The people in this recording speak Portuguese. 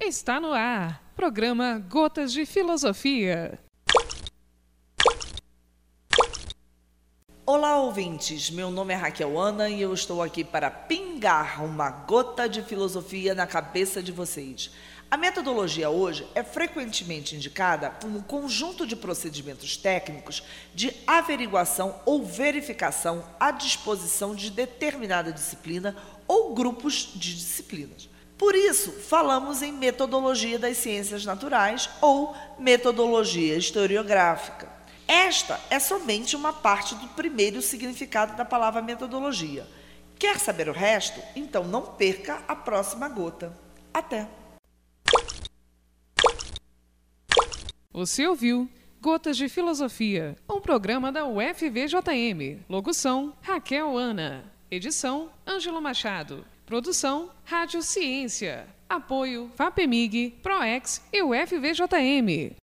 Está no ar, programa Gotas de Filosofia. Olá, ouvintes! Meu nome é Raquel Ana e eu estou aqui para pingar uma gota de filosofia na cabeça de vocês. A metodologia hoje é frequentemente indicada como um conjunto de procedimentos técnicos de averiguação ou verificação à disposição de determinada disciplina ou grupos de disciplinas. Por isso, falamos em metodologia das ciências naturais ou metodologia historiográfica. Esta é somente uma parte do primeiro significado da palavra metodologia. Quer saber o resto? Então não perca a próxima gota. Até! Você ouviu Gotas de Filosofia, um programa da UFVJM. Locução, Raquel Ana. Edição, Ângelo Machado. Produção, Rádio Ciência. Apoio, FAPEMIG, PROEX e UFVJM.